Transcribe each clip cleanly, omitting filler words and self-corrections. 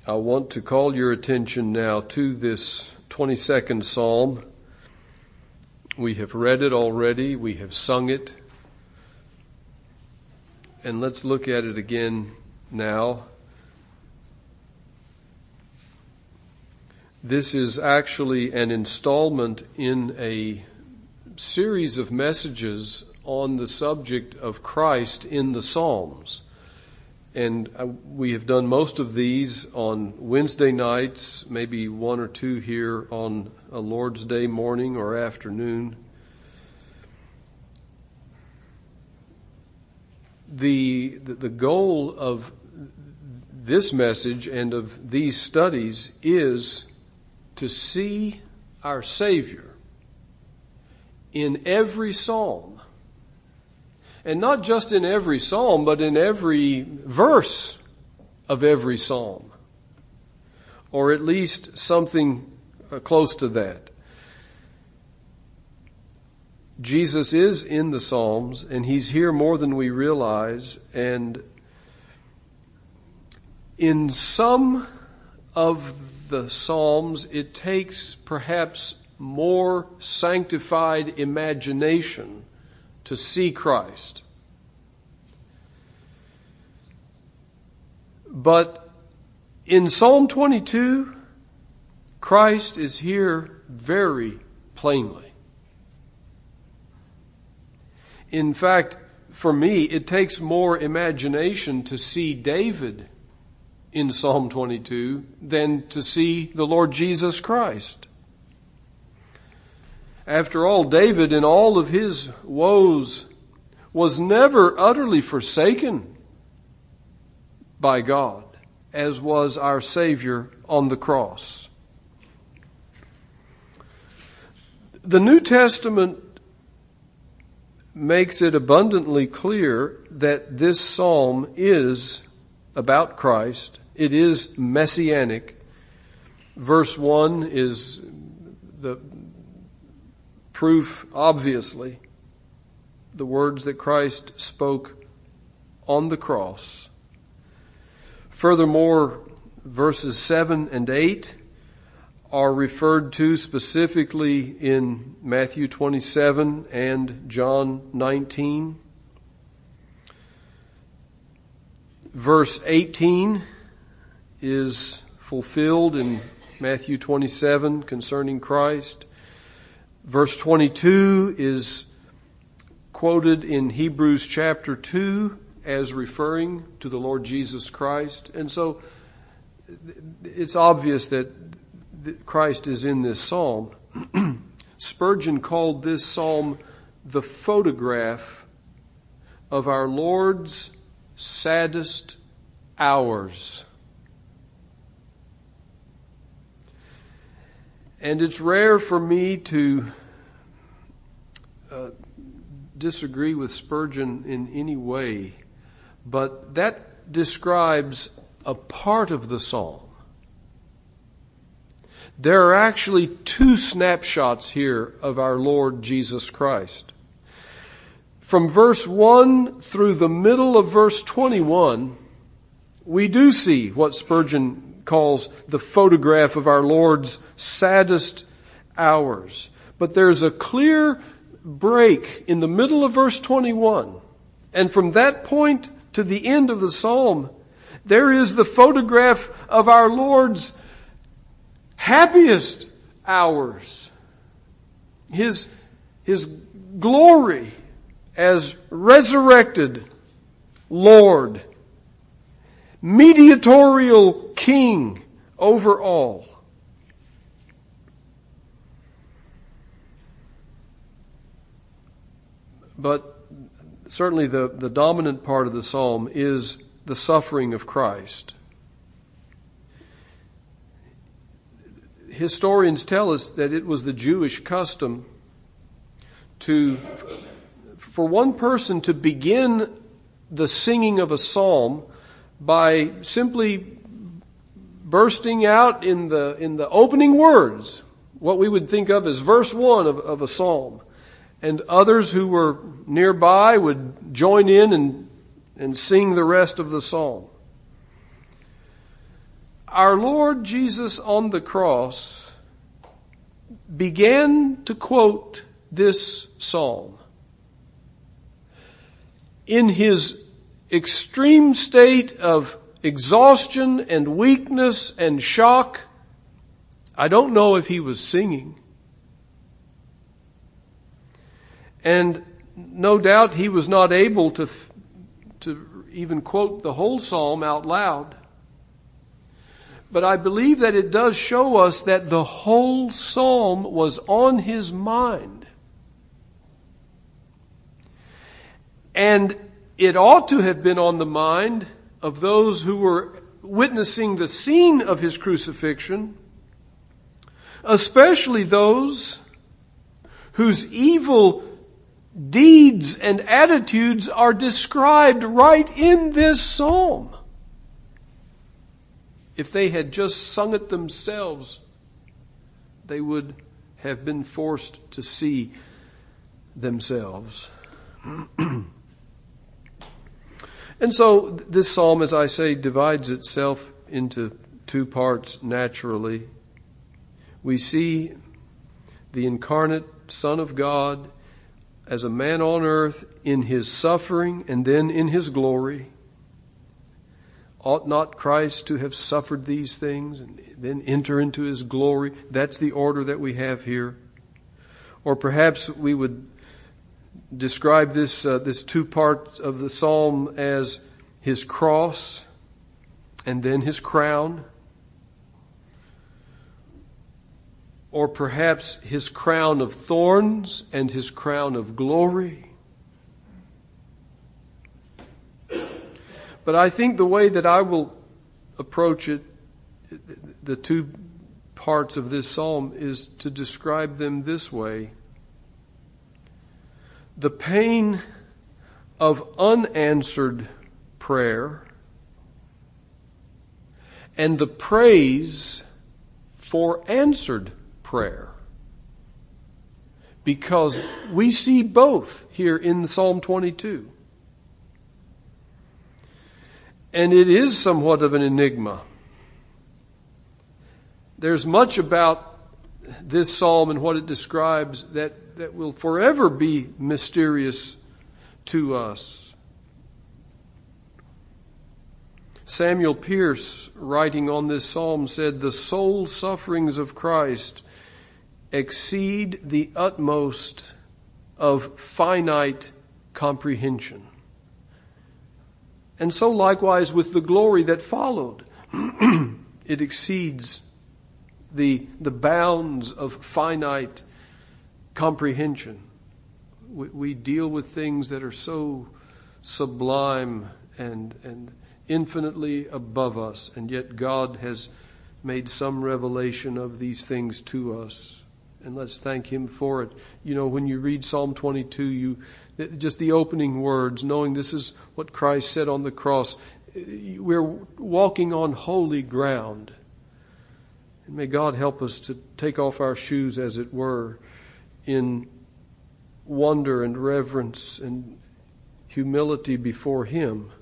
I want to call your attention now to this 22nd Psalm. We have read it already. We have sung it. And let's look at it again now. This is actually an installment in a series of messages on the subject of Christ in the Psalms. And we have done most of these on Wednesday nights, maybe one or two here on a Lord's Day morning or afternoon. The goal of this message and of these studies is to see our Savior in every psalm. And not just in every psalm, but in every verse of every psalm. Or at least something close to that. Jesus is in the Psalms, and He's here more than we realize. And in some of the Psalms, it takes perhaps more sanctified imagination to see Christ. But in Psalm 22, Christ is here very plainly. In fact, for me, it takes more imagination to see David in Psalm 22 than to see the Lord Jesus Christ. After all, David, in all of his woes, was never utterly forsaken by God, as was our Savior on the cross. The New Testament makes it abundantly clear that this psalm is about Christ. It is messianic. Verse 1 is the proof, obviously, the words that Christ spoke on the cross. Furthermore, verses 7 and 8 are referred to specifically in Matthew 27 and John 19. Verse 18 is fulfilled in Matthew 27 concerning Christ. Verse 22 is quoted in Hebrews chapter 2 as referring to the Lord Jesus Christ. And so it's obvious that Christ is in this psalm. Spurgeon called this psalm the photograph of our Lord's saddest hours. And it's rare for me to disagree with Spurgeon in any way, but that describes a part of the psalm. There are actually two snapshots here of our Lord Jesus Christ. From verse 1 through the middle of verse 21, we do see what Spurgeon calls the photograph of our Lord's saddest hours. But there's a clear break in the middle of verse 21. And from that point to the end of the psalm, there is the photograph of our Lord's happiest hours. His glory as resurrected Lord, mediatorial King over all. But certainly the dominant part of the psalm is the suffering of Christ. Historians tell us that it was the Jewish custom for one person to begin the singing of a psalm by simply bursting out in the opening words, what we would think of as verse 1 of a psalm. And others who were nearby would join in and sing the rest of the psalm. our Lord Jesus on the cross began to quote this psalm. In his extreme state of exhaustion and weakness and shock, I don't know if he was singing. And no doubt he was not able to even quote the whole psalm out loud. But I believe that it does show us that the whole psalm was on his mind. And it ought to have been on the mind of those who were witnessing the scene of his crucifixion, especially those whose evil deeds and attitudes are described right in this psalm. If they had just sung it themselves, they would have been forced to see themselves. And so this psalm, as I say, divides itself into two parts naturally. We see the incarnate Son of God as a man on earth in his suffering and then in his glory. Ought not Christ to have suffered these things and then enter into his glory? That's the order that we have here. Or perhaps we would describe this two parts of the psalm as his cross and then his crown. Or perhaps his crown of thorns and his crown of glory. But I think the way that I will approach it, the two parts of this psalm, is to describe them this way. The pain of unanswered prayer and the praise for answered prayer. Because we see both here in Psalm 22. And it is somewhat of an enigma. There's much about this psalm and what it describes that will forever be mysterious to us. Samuel Pierce, writing on this psalm, said, "The soul sufferings of Christ exceed the utmost of finite comprehension." And so likewise with the glory that followed. It exceeds the bounds of finite comprehension. We deal with things that are so sublime and infinitely above us, and yet God has made some revelation of these things to us. And let's thank him for it. You know, when you read Psalm 22, just the opening words, knowing this is what Christ said on the cross, we're walking on holy ground. And may God help us to take off our shoes, as it were, in wonder and reverence and humility before him.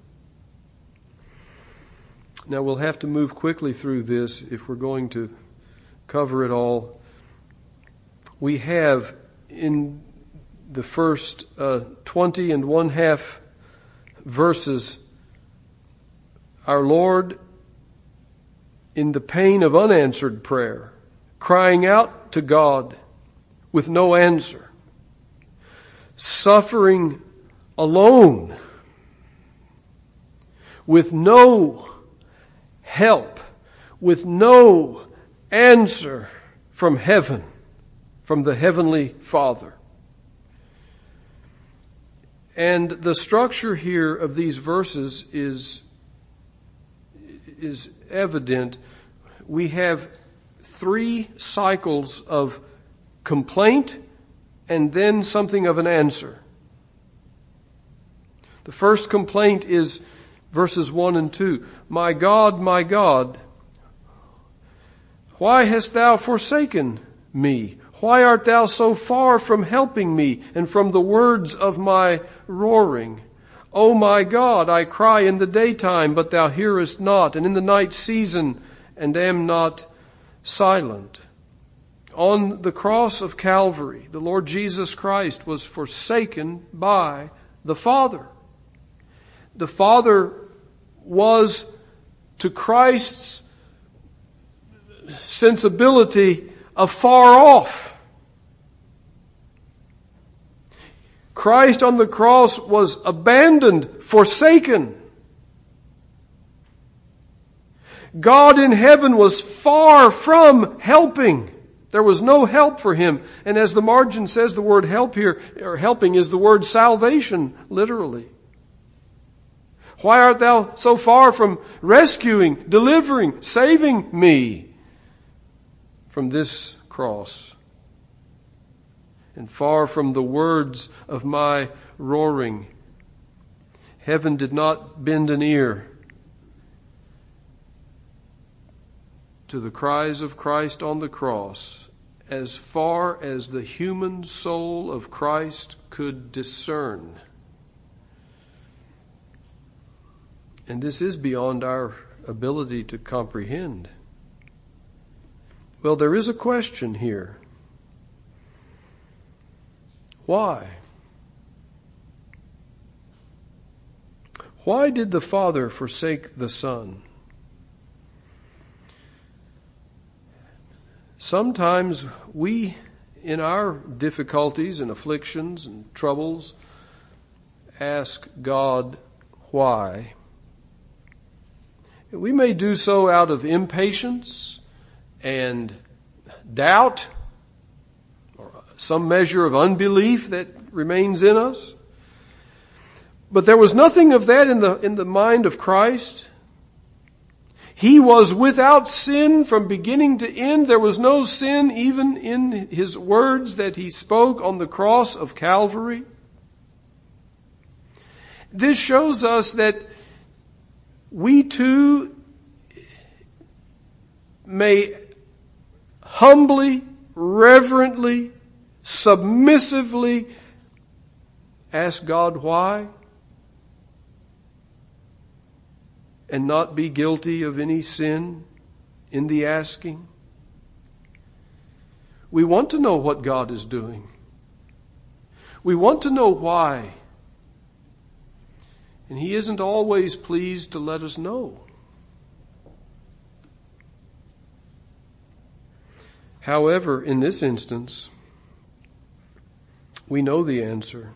Now we'll have to move quickly through this if we're going to cover it all. We have in the first 20 and 1/2 verses our Lord in the pain of unanswered prayer, crying out to God with no answer, suffering alone with no help, with no answer from heaven, from the Heavenly Father. And the structure here of these verses is evident. We have 3 cycles of complaint and then something of an answer. The first complaint is verses 1 and 2. My God, why hast thou forsaken me? Why art thou so far from helping me and from the words of my roaring? O my God, I cry in the daytime, but thou hearest not, and in the night season, and am not silent. On the cross of Calvary, the Lord Jesus Christ was forsaken by the Father. The Father was, to Christ's sensibility, afar off. Christ on the cross was abandoned, forsaken. God in heaven was far from helping. There was no help for him. And as the margin says, the word help here, or helping, is the word salvation, literally. Why art thou so far from rescuing, delivering, saving me from this cross? And far from the words of my roaring. Heaven did not bend an ear to the cries of Christ on the cross, as far as the human soul of Christ could discern. And this is beyond our ability to comprehend. Well, there is a question here. Why? Why did the Father forsake the Son? Sometimes we, in our difficulties and afflictions and troubles, ask God why. We may do so out of impatience and doubt, or some measure of unbelief that remains in us. But there was nothing of that in the mind of Christ. He was without sin from beginning to end. There was no sin even in his words that he spoke on the cross of Calvary. This shows us that we too may humbly, reverently, submissively ask God why, and not be guilty of any sin in the asking. We want to know what God is doing. We want to know why. And He isn't always pleased to let us know. However, in this instance, we know the answer.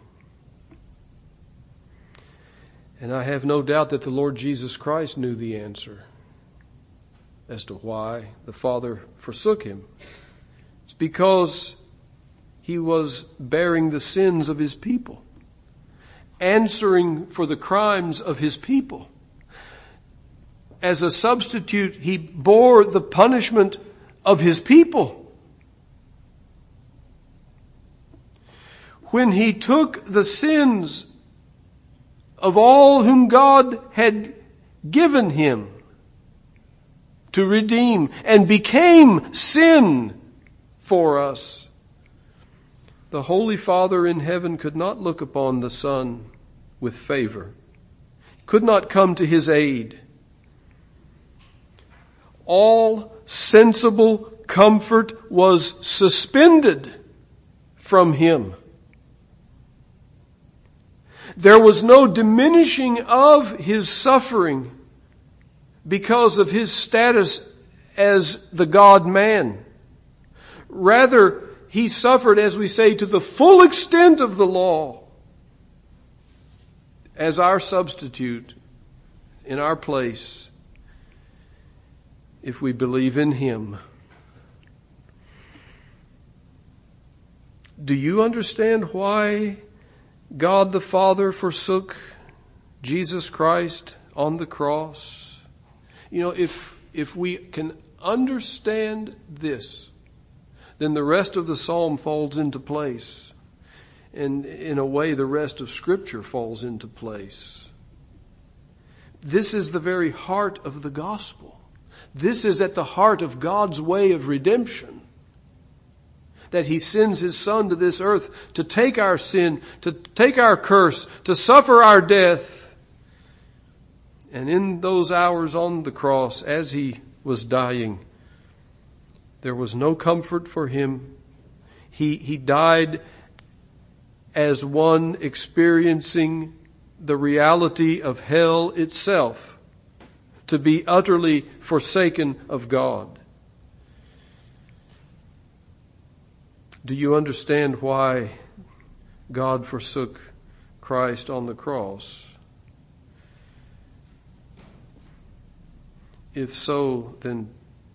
And I have no doubt that the Lord Jesus Christ knew the answer as to why the Father forsook Him. It's because He was bearing the sins of His people, answering for the crimes of His people. As a substitute, He bore the punishment of His people. When He took the sins of all whom God had given Him to redeem, and became sin for us, the Holy Father in heaven could not look upon the Son with favor, could not come to His aid. All sensible comfort was suspended from Him. There was no diminishing of His suffering because of His status as the God-man. Rather, He suffered, as we say, to the full extent of the law as our substitute in our place, if we believe in Him. Do you understand why God the Father forsook Jesus Christ on the cross? You know, if we can understand this, then the rest of the psalm falls into place. And in a way, the rest of Scripture falls into place. This is the very heart of the gospel. This is at the heart of God's way of redemption. That He sends His Son to this earth to take our sin, to take our curse, to suffer our death. And in those hours on the cross, as He was dying. There was no comfort for him. He died as one experiencing the reality of hell itself, to be utterly forsaken of God. Do you understand why God forsook Christ on the cross? If so, then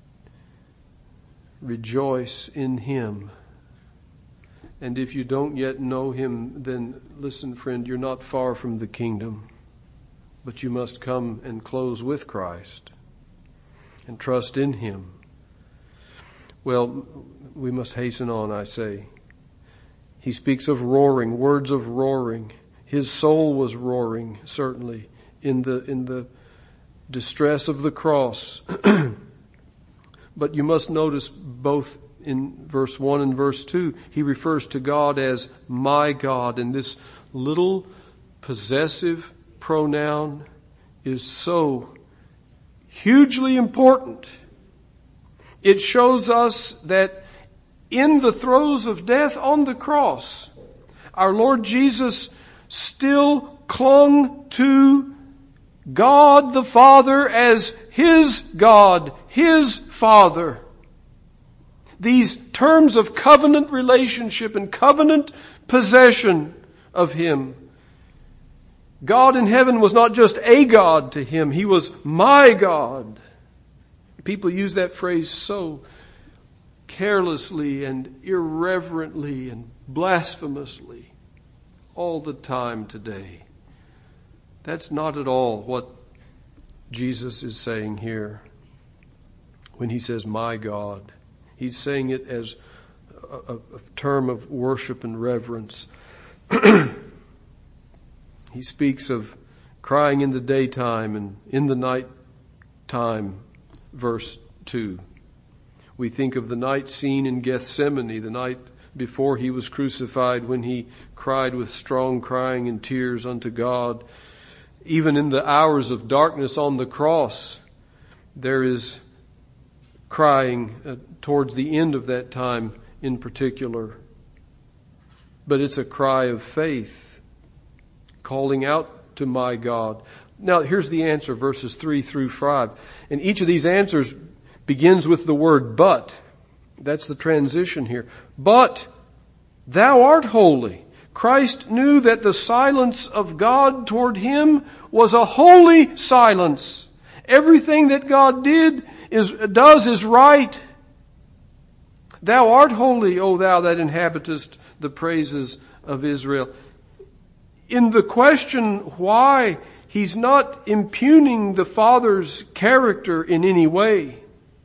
rejoice in Him. And if you don't yet know Him, then listen, friend, you're not far from the kingdom. But you must come and close with Christ and trust in Him. Well, we must hasten on, I say. He speaks of roaring, words of roaring. His soul was roaring, certainly, in the distress of the cross. But you must notice both in verse 1 and verse 2, he refers to God as my God. And this little possessive pronoun is so hugely important. It shows us that in the throes of death on the cross, our Lord Jesus still clung to God the Father as His God, His Father. These terms of covenant relationship and covenant possession of Him. God in heaven was not just a God to Him, He was my God. People use that phrase so carelessly and irreverently and blasphemously all the time today. That's not at all what Jesus is saying here when He says, my God. He's saying it as a term of worship and reverence. He speaks of crying in the daytime and in the night time, verse 2. We think of the night scene in Gethsemane, the night before He was crucified, when He cried with strong crying and tears unto God. Even in the hours of darkness on the cross, there is crying towards the end of that time in particular. But it's a cry of faith, calling out to my God. Now here's the answer, verses 3 through 5. And each of these answers begins with the word but. That's the transition here. But thou art holy. Christ knew that the silence of God toward Him was a holy silence. Everything that God does is right. Thou art holy, O thou that inhabitest the praises of Israel. In the question why, He's not impugning the Father's character in any way.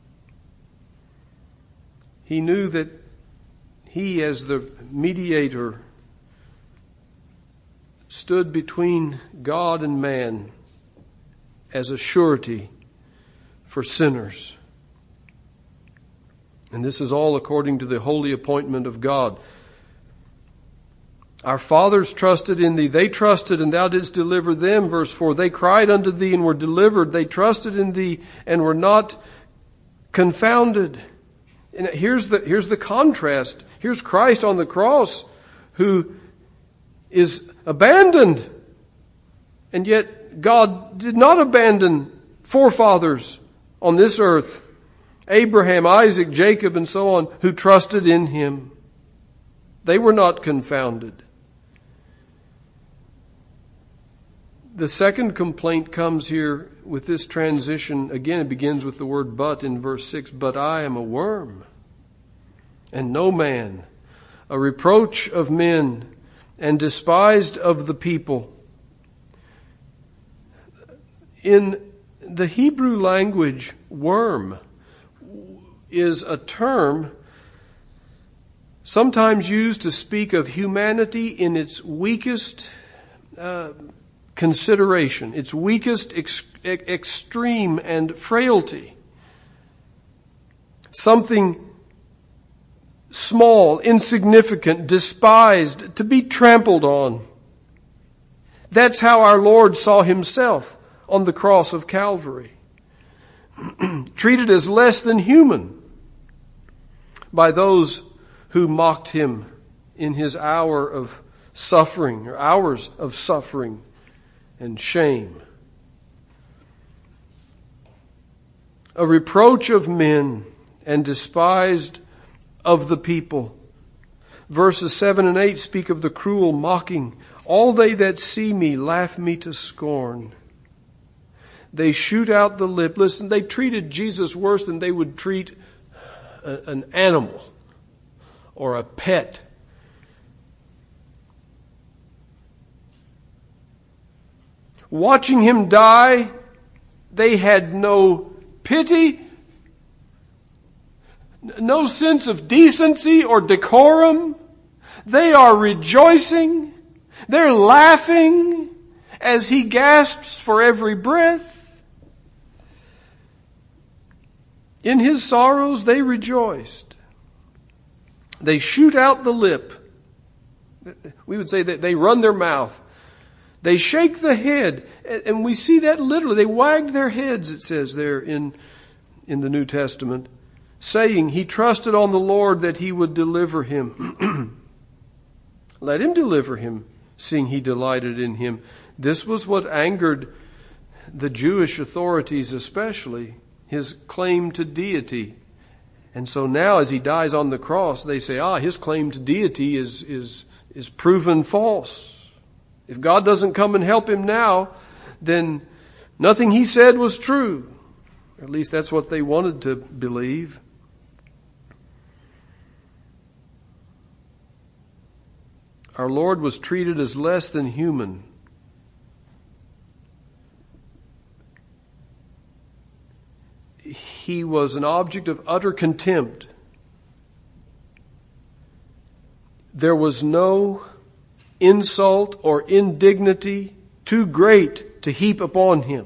He knew that He, as the mediator, stood between God and man as a surety for sinners. And this is all according to the holy appointment of God. Our fathers trusted in Thee. They trusted and Thou didst deliver them. Verse 4, they cried unto Thee and were delivered. They trusted in Thee and were not confounded. And here's the contrast. Here's Christ on the cross who is abandoned. And yet God did not abandon forefathers on this earth. Abraham, Isaac, Jacob, and so on, who trusted in Him. They were not confounded. The second complaint comes here with this transition. Again, it begins with the word but in verse 6. But I am a worm, and no man, a reproach of men, and despised of the people. In the Hebrew language, worm is a term sometimes used to speak of humanity in its weakest consideration, its weakest extreme and frailty. Something small, insignificant, despised, to be trampled on. That's how our Lord saw Himself on the cross of Calvary. treated as less than human by those who mocked him in his hour of suffering, or hours of suffering and shame. A reproach of men and despised of the people. Verses 7 and 8 speak of the cruel mocking. All they that see me laugh me to scorn. They shoot out the lip. Listen, they treated Jesus worse than they would treat an animal or a pet. Watching him die, they had no pity, no sense of decency or decorum. They are rejoicing. They're laughing as he gasps for every breath. In his sorrows they rejoiced. They shoot out the lip. We would say that they run their mouth. They shake the head. And we see that literally. They wagged their heads, it says there in the New Testament, saying, he trusted on the Lord that he would deliver him. Let him deliver him, seeing he delighted in him. This was what angered the Jewish authorities especially, his claim to deity. And so now as he dies on the cross, they say, his claim to deity is proven false. If God doesn't come and help him now, then nothing he said was true. At least that's what they wanted to believe. Our Lord was treated as less than human. He was an object of utter contempt. There was no insult or indignity too great to heap upon him.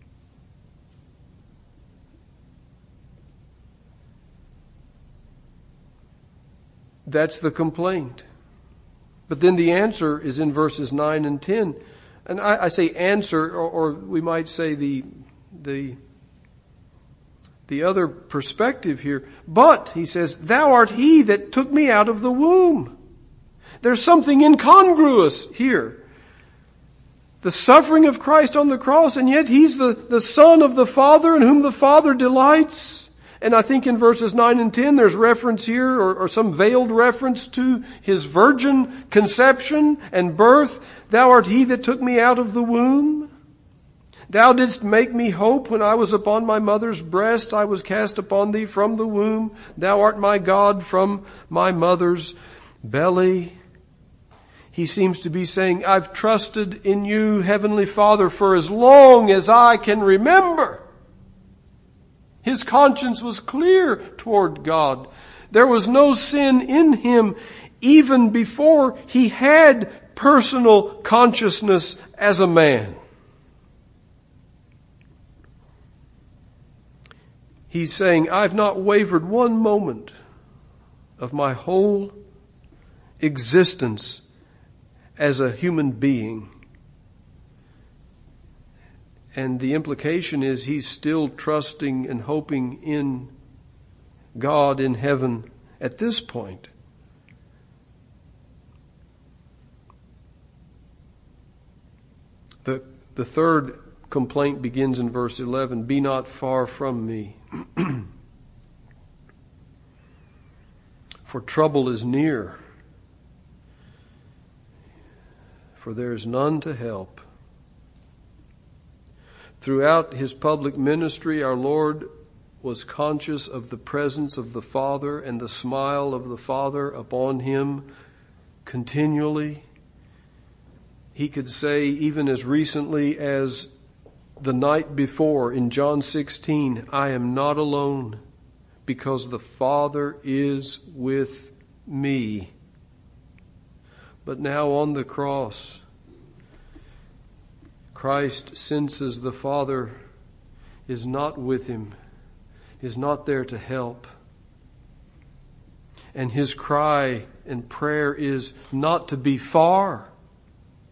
That's the complaint. But then the answer is in verses 9 and 10. And I say answer, or we might say the other perspective here. But, he says, thou art he that took me out of the womb. There's something incongruous here. The suffering of Christ on the cross, and yet he's the Son of the Father in whom the Father delights. And I think in verses 9 and 10 there's reference here, or some veiled reference to his virgin conception and birth. Thou art he that took me out of the womb. Thou didst make me hope when I was upon my mother's breasts. I was cast upon thee from the womb. Thou art my God from my mother's belly. He seems to be saying, I've trusted in you, Heavenly Father, for as long as I can remember. His conscience was clear toward God. There was no sin in him even before he had personal consciousness as a man. He's saying, I've not wavered one moment of my whole existence as a human being. And the implication is he's still trusting and hoping in God in heaven at this point. The third complaint begins in verse 11, be not far from me, for trouble is near, for there is none to help. Throughout his public ministry, our Lord was conscious of the presence of the Father and the smile of the Father upon him continually. He could say, even as recently as the night before in John 16, I am not alone because the Father is with me. But now on the cross, Christ senses the Father is not with him, is not there to help. And his cry and prayer is not to be far,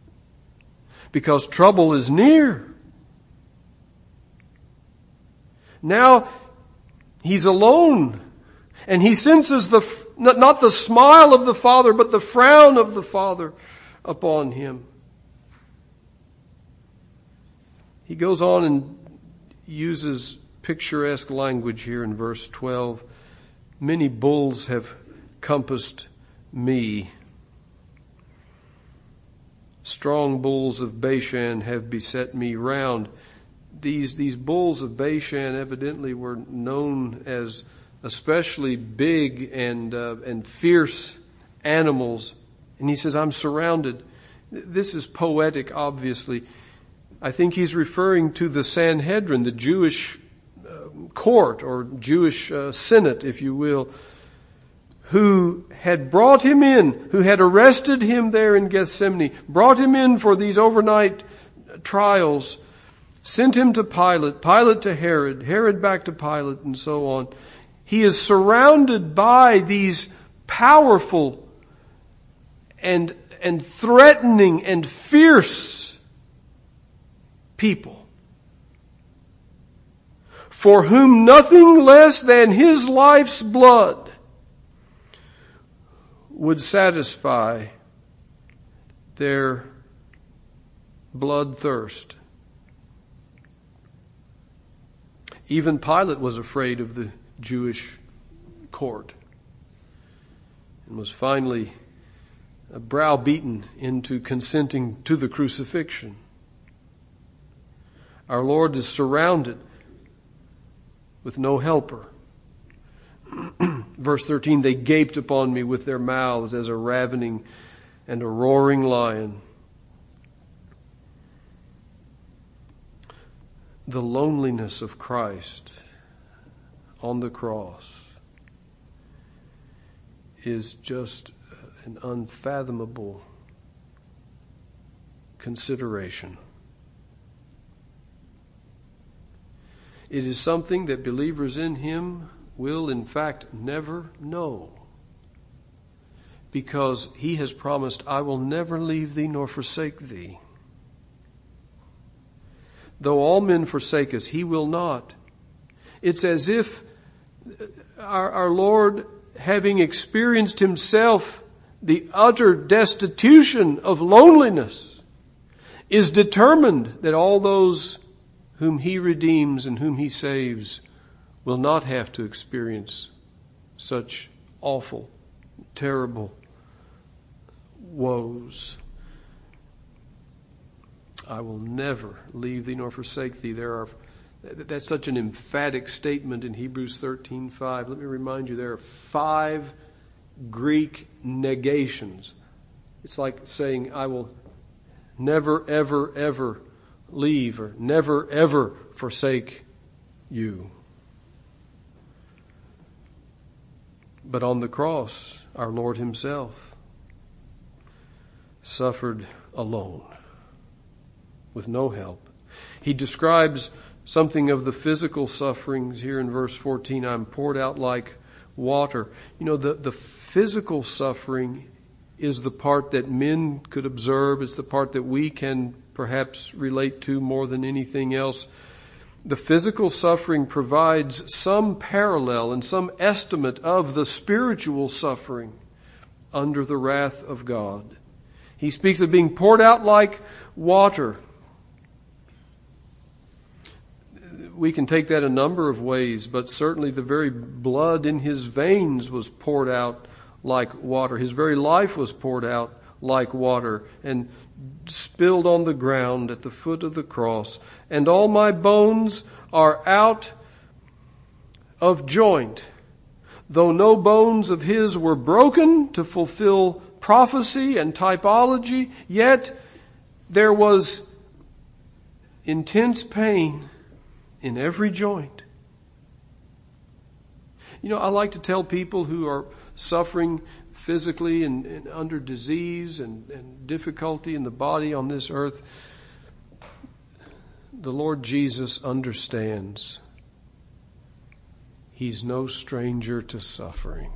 because trouble is near. Now he's alone, and he senses not the smile of the Father, but the frown of the Father upon him. He goes on and uses picturesque language here in verse 12. Many bulls have compassed me. Strong bulls of Bashan have beset me round. These bulls of Bashan evidently were known as especially big and fierce animals. And he says, I'm surrounded. This is poetic, obviously. I think he's referring to the Sanhedrin, the Jewish court or Jewish senate, if you will, who had brought him in, who had arrested him there in Gethsemane, brought him in for these overnight trials, sent him to Pilate, Pilate to Herod, Herod back to Pilate, and so on. He is surrounded by these powerful and threatening and fierce people, for whom nothing less than his life's blood would satisfy their bloodthirst. Even Pilate was afraid of the Jewish court and was finally browbeaten into consenting to the crucifixion. Our Lord is surrounded with no helper. Verse 13, they gaped upon me with their mouths as a ravening and a roaring lion. The loneliness of Christ on the cross is just an unfathomable consideration. It is something that believers in Him will in fact never know, because He has promised, I will never leave thee nor forsake thee. Though all men forsake us, He will not. It's as if our Lord, having experienced Himself the utter destitution of loneliness, is determined that all those whom He redeems and whom He saves will not have to experience such awful, terrible woes. I will never leave thee nor forsake thee. That's such an emphatic statement in Hebrews 13:5. Let me remind you, there are 5 Greek negations. It's like saying, I will never, ever, ever leave or never, ever forsake you. But on the cross, our Lord Himself suffered alone, with no help. He describes something of the physical sufferings here in verse 14. I'm poured out like water. You know, the physical suffering is the part that men could observe. It's the part that we can perhaps relate to more than anything else. The physical suffering provides some parallel and some estimate of the spiritual suffering under the wrath of God. He speaks of being poured out like water. We can take that a number of ways, but certainly the very blood in His veins was poured out like water. His very life was poured out like water and spilled on the ground at the foot of the cross. And all my bones are out of joint. Though no bones of His were broken to fulfill prophecy and typology, yet there was intense pain in every joint. You know, I like to tell people who are suffering physically and under disease and difficulty in the body on this earth, the Lord Jesus understands. He's no stranger to suffering.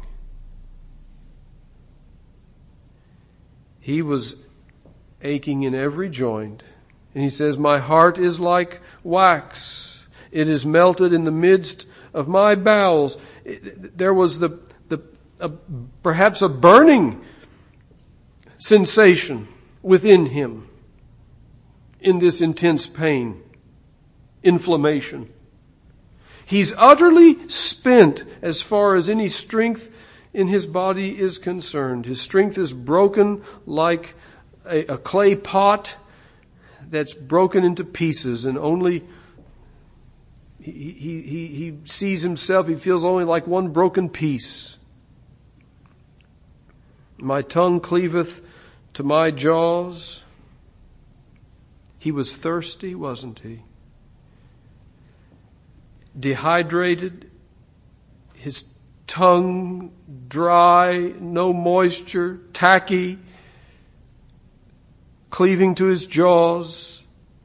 He was aching in every joint. And He says, my heart is like wax. It is melted in the midst of my bowels. There was perhaps a burning sensation within him in this intense pain, inflammation. He's utterly spent as far as any strength in his body is concerned. His strength is broken like a clay pot that's broken into pieces, and only he sees himself, he feels only like one broken piece. My tongue cleaveth to my jaws. He was thirsty, wasn't he? Dehydrated, his tongue dry, no moisture, tacky, cleaving to his jaws.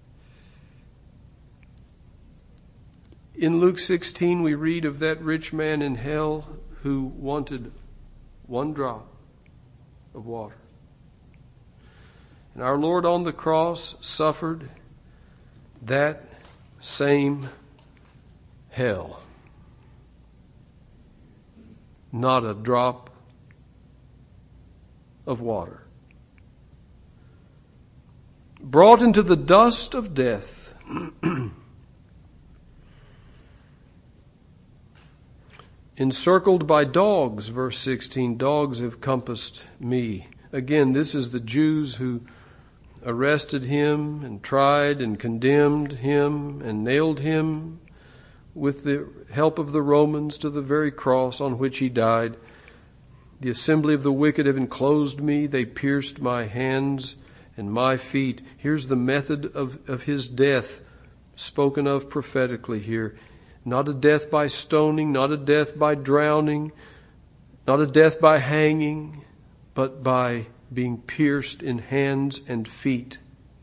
In Luke 16, we read of that rich man in hell who wanted one drop of water. And our Lord on the cross suffered that same hell. Not a drop of water. Brought into the dust of death. Encircled by dogs, verse 16, dogs have compassed me. Again, this is the Jews who arrested him and tried and condemned him and nailed him with the help of the Romans to the very cross on which he died. The assembly of the wicked have enclosed me. They pierced my hands and my feet. Here's the method of his death spoken of prophetically here. Not a death by stoning, not a death by drowning, not a death by hanging, but by being pierced in hands and feet.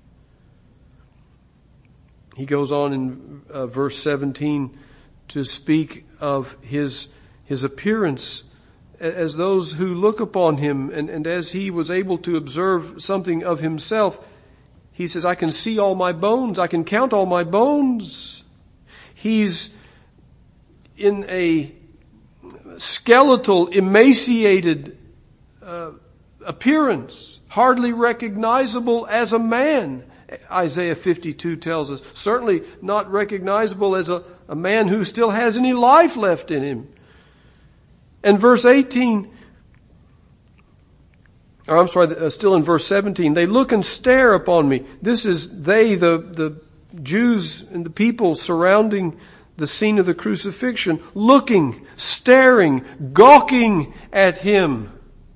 He goes on in verse 17 to speak of his appearance as those who look upon him, and as he was able to observe something of himself, he says, I can see all my bones, I can count all my bones. He's in a skeletal, emaciated appearance, hardly recognizable as a man. Isaiah 52 tells us, certainly not recognizable as a man who still has any life left in him. And verse 18, still in verse 17, they look and stare upon me. This is they, the Jews and the people surrounding the scene of the crucifixion, looking, staring, gawking at him.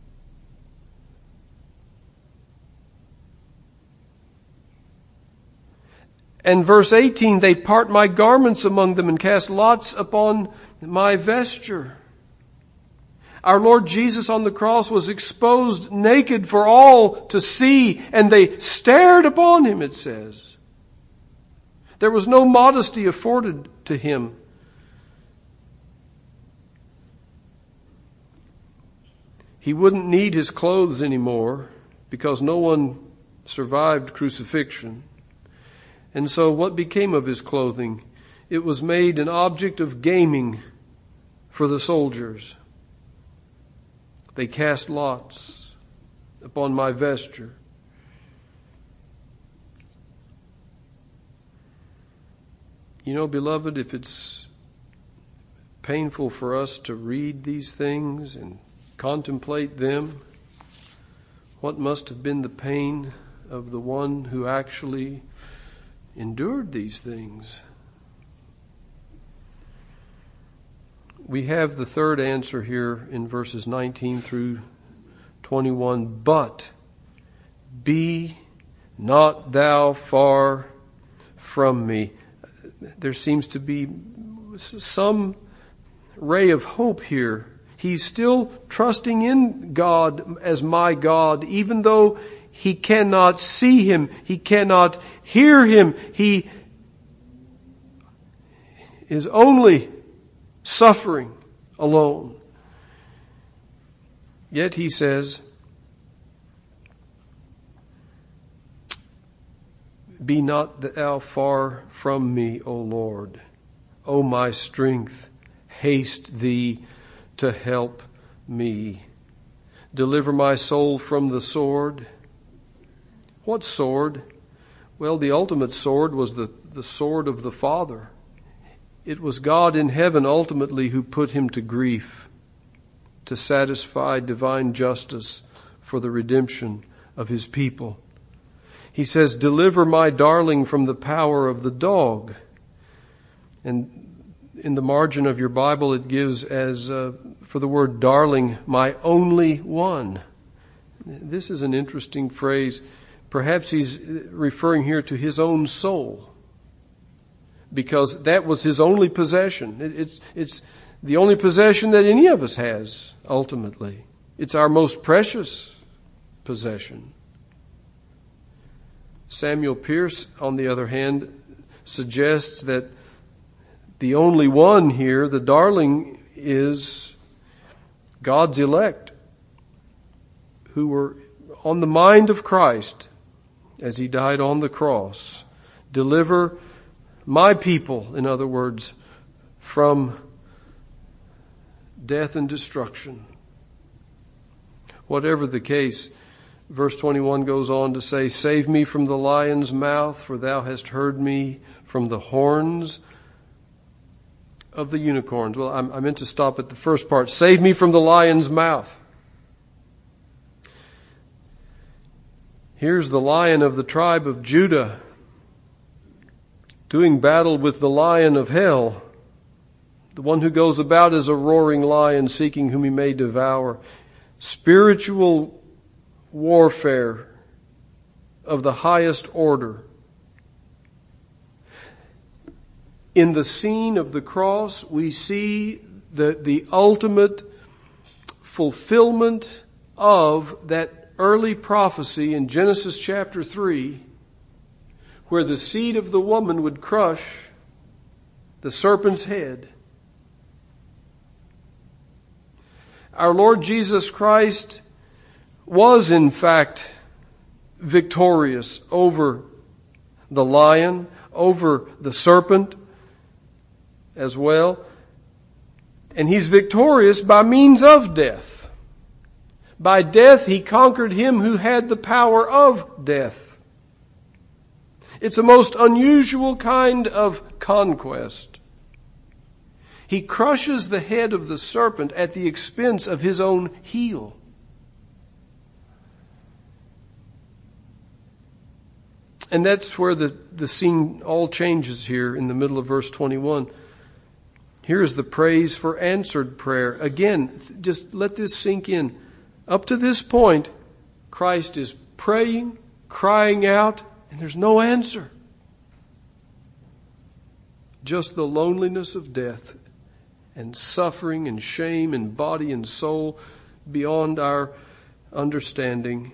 And verse 18, they part my garments among them and cast lots upon my vesture. Our Lord Jesus on the cross was exposed naked for all to see, and they stared upon him, it says. There was no modesty afforded to him. He wouldn't need his clothes anymore because no one survived crucifixion. And so what became of his clothing? It was made an object of gaming for the soldiers. They cast lots upon my vesture. You know, beloved, if it's painful for us to read these things and contemplate them, what must have been the pain of the one who actually endured these things? We have the third answer here in verses 19 through 21. But be not thou far from me. There seems to be some ray of hope here. He's still trusting in God as my God, even though he cannot see him, he cannot hear him. He is only suffering alone. Yet he says, be not thou far from me, O Lord. O my strength, haste thee to help me. Deliver my soul from the sword. What sword? Well, the ultimate sword was the sword of the Father. It was God in heaven ultimately who put him to grief to satisfy divine justice for the redemption of his people. He says, deliver my darling from the power of the dog. And in the margin of your Bible it gives as, for the word darling, my only one. This is an interesting phrase. Perhaps he's referring here to his own soul, because that was his only possession. It's the only possession that any of us has, ultimately. It's our most precious possession. Samuel Pierce, on the other hand, suggests that the only one here, the darling, is God's elect, who were on the mind of Christ as he died on the cross. Deliver my people, in other words, from death and destruction. Whatever the case, verse 21 goes on to say, save me from the lion's mouth, for thou hast heard me from the horns of the unicorns. Well, I meant to stop at the first part. Save me from the lion's mouth. Here's the Lion of the tribe of Judah doing battle with the lion of hell, the one who goes about as a roaring lion seeking whom he may devour. Spiritual warfare of the highest order. In the scene of the cross, we see the ultimate fulfillment of that early prophecy in Genesis chapter 3, where the seed of the woman would crush the serpent's head. Our Lord Jesus Christ was in fact victorious over the lion, over the serpent as well. And he's victorious by means of death. By death, he conquered him who had the power of death. It's a most unusual kind of conquest. He crushes the head of the serpent at the expense of his own heel. And that's where the scene all changes here in the middle of verse 21. Here's the praise for answered prayer. Again, just let this sink in. Up to this point, Christ is praying, crying out, and there's no answer. Just the loneliness of death and suffering and shame in body and soul beyond our understanding.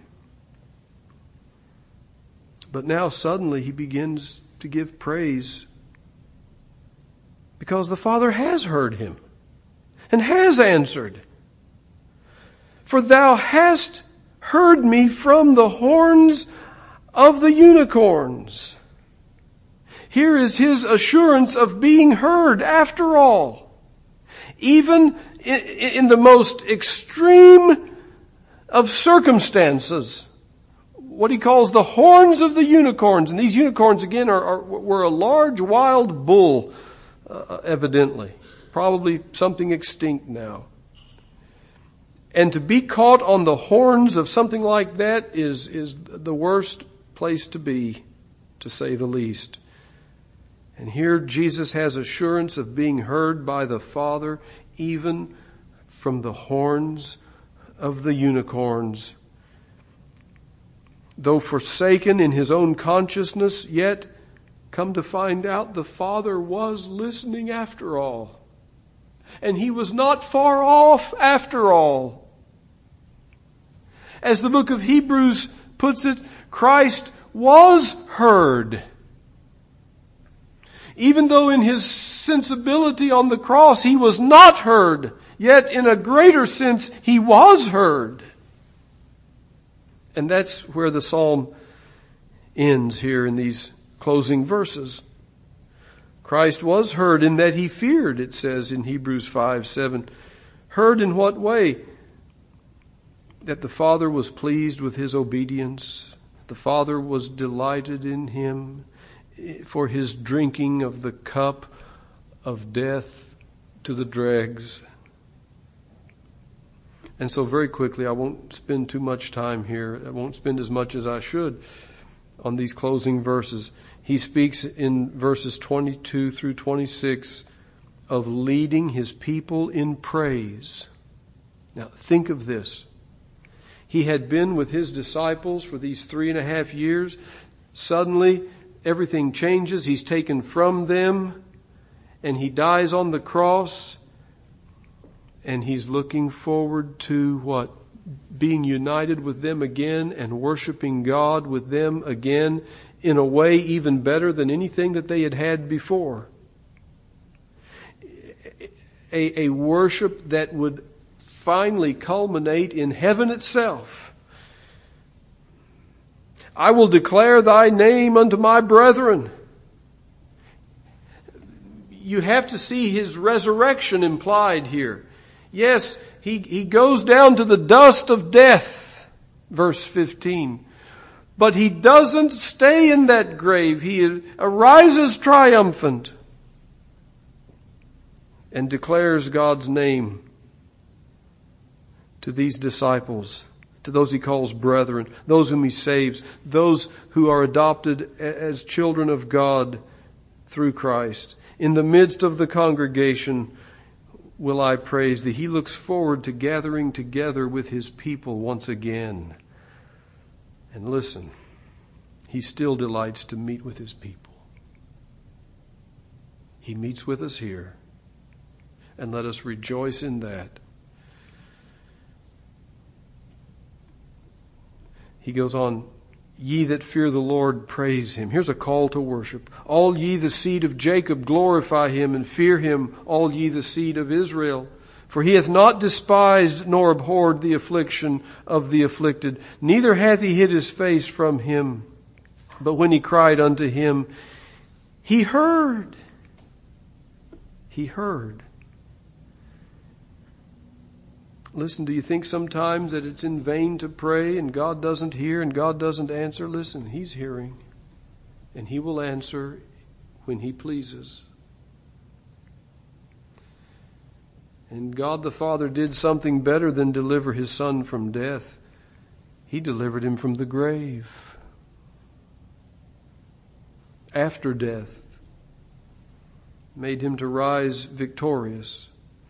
But now suddenly he begins to give praise because the Father has heard him and has answered. For thou hast heard me from the horns of the unicorns. Here is his assurance of being heard after all. Even in the most extreme of circumstances, what he calls the horns of the unicorns. And these unicorns, again, were a large wild bull, evidently. Probably something extinct now. And to be caught on the horns of something like that is the worst place to be, to say the least. And here Jesus has assurance of being heard by the Father, even from the horns of the unicorns. Though forsaken in his own consciousness, yet come to find out the Father was listening after all. And he was not far off after all. As the book of Hebrews puts it, Christ was heard. Even though in his sensibility on the cross he was not heard, yet in a greater sense he was heard. And that's where the psalm ends here in these closing verses. Christ was heard in that he feared, it says in Hebrews 5:7. Heard in what way? That the Father was pleased with his obedience. The Father was delighted in him for his drinking of the cup of death to the dregs. And so very quickly, I won't spend too much time here. I won't spend as much as I should on these closing verses. He speaks in verses 22 through 26 of leading his people in praise. Now think of this. He had been with his disciples for these 3.5 years. Suddenly, everything changes. He's taken from them, and he dies on the cross. And he's looking forward to what? Being united with them again and worshiping God with them again in a way even better than anything that they had had before. A worship that would finally culminate in heaven itself. I will declare thy name unto my brethren. You have to see his resurrection implied here. Yes, he goes down to the dust of death, verse 15. But he doesn't stay in that grave. He arises triumphant and declares God's name to these disciples, to those he calls brethren, those whom he saves, those who are adopted as children of God through Christ. In the midst of the congregation will I praise thee. He looks forward to gathering together with his people once again. And listen, he still delights to meet with his people. He meets with us here, and let us rejoice in that. He goes on, ye that fear the Lord, praise him. Here's a call to worship. All ye the seed of Jacob, glorify him and fear him, all ye the seed of Israel. For he hath not despised nor abhorred the affliction of the afflicted, neither hath he hid his face from him. But when he cried unto him, he heard. He heard. Listen, do you think sometimes that it's in vain to pray and God doesn't hear and God doesn't answer? Listen, he's hearing, and he will answer when he pleases. And God the Father did something better than deliver his Son from death. He delivered him from the grave. After death, made him to rise victorious.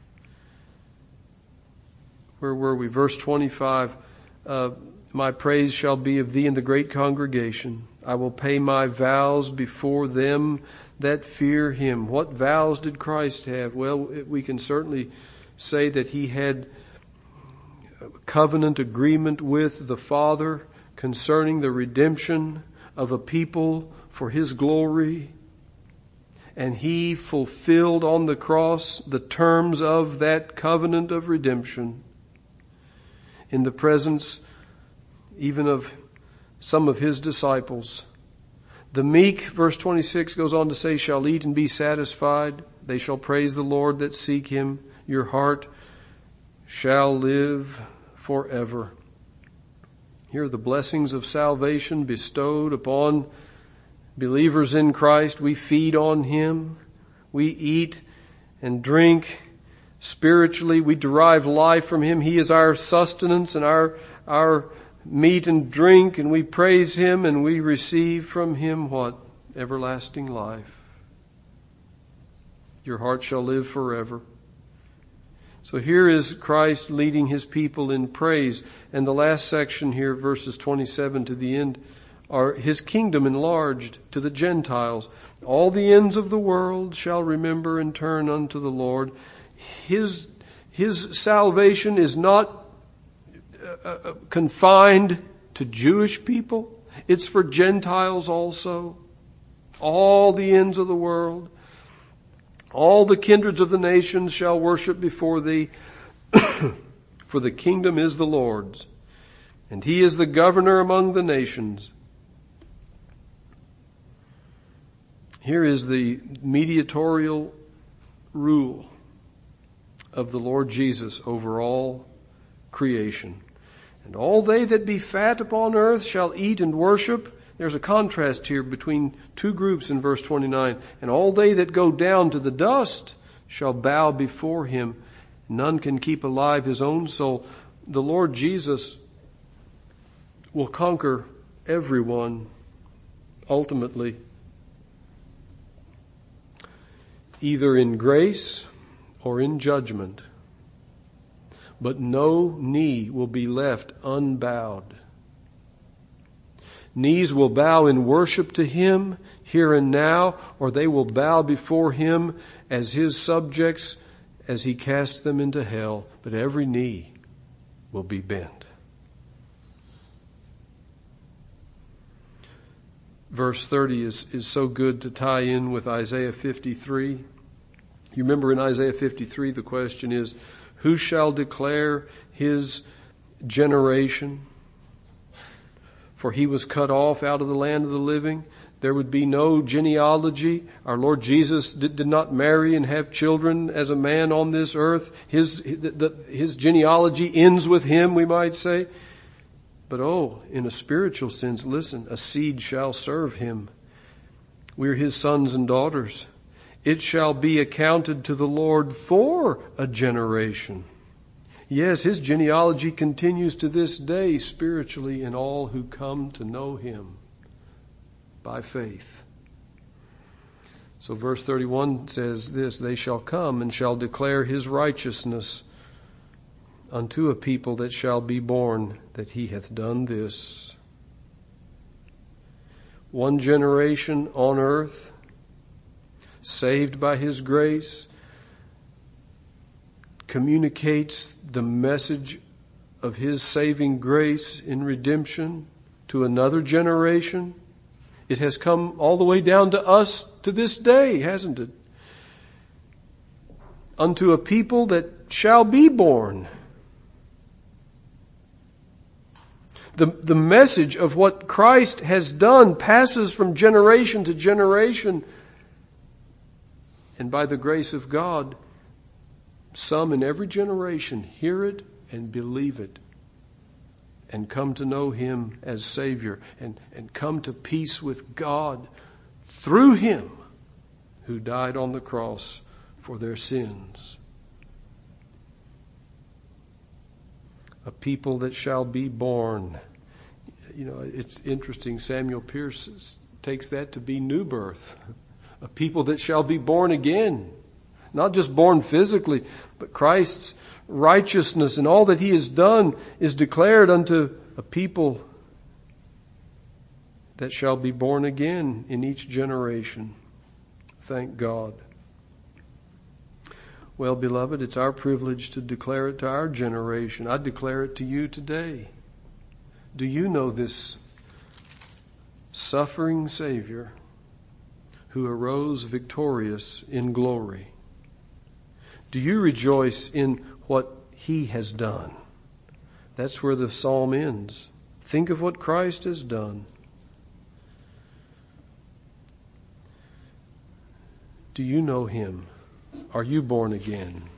Where were we? Verse 25, my praise shall be of thee in the great congregation. I will pay my vows before them that fear him. What vows did Christ have? Well, we can certainly say that he had a covenant agreement with the Father concerning the redemption of a people for his glory. And he fulfilled on the cross the terms of that covenant of redemption in the presence even of some of his disciples. The meek, verse 26 goes on to say, shall eat and be satisfied. They shall praise the Lord that seek him. Your heart shall live forever. Here are the blessings of salvation bestowed upon believers in Christ. We feed on him. We eat and drink spiritually. We derive life from him. He is our sustenance and our meat and drink, and we praise him and we receive from him what? Everlasting life. Your heart shall live forever. So here is Christ leading his people in praise. And the last section here, verses 27 to the end, are his kingdom enlarged to the Gentiles. All the ends of the world shall remember and turn unto the Lord. His salvation is not confined to Jewish people. It's for Gentiles also. All the ends of the world. All the kindreds of the nations shall worship before thee. For the kingdom is the Lord's, and he is the governor among the nations. Here is the mediatorial rule of the Lord Jesus over all creation. And all they that be fat upon earth shall eat and worship. There's a contrast here between two groups in verse 29. And all they that go down to the dust shall bow before him. None can keep alive his own soul. The Lord Jesus will conquer everyone ultimately, either in grace or in judgment. But no knee will be left unbowed. Knees will bow in worship to him here and now, or they will bow before him as his subjects as he casts them into hell. But every knee will be bent. Verse 30 is so good to tie in with Isaiah 53. You remember in Isaiah 53 the question is, who shall declare his generation? For he was cut off out of the land of the living. There would be no genealogy. Our Lord Jesus did not marry and have children as a man on this earth. His genealogy ends with him, we might say. But in a spiritual sense, listen, a seed shall serve him. We're his sons and daughters. It shall be accounted to the Lord for a generation. Yes, his genealogy continues to this day spiritually in all who come to know him by faith. So verse 31 says this, they shall come and shall declare his righteousness unto a people that shall be born, that he hath done this. One generation on earth, saved by his grace, communicates the message of his saving grace in redemption to another generation. It has come all the way down to us to this day, hasn't it? Unto a people that shall be born. The message of what Christ has done passes from generation to generation. And by the grace of God, some in every generation hear it and believe it and come to know him as Savior and come to peace with God through him who died on the cross for their sins. A people that shall be born. You know, it's interesting. Samuel Pierce takes that to be new birth. A people that shall be born again. Not just born physically, but Christ's righteousness and all that he has done is declared unto a people that shall be born again in each generation. Thank God. Well, beloved, it's our privilege to declare it to our generation. I declare it to you today. Do you know this suffering Savior who arose victorious in glory? Do you rejoice in what he has done? That's where the psalm ends. Think of what Christ has done. Do you know him? Are you born again?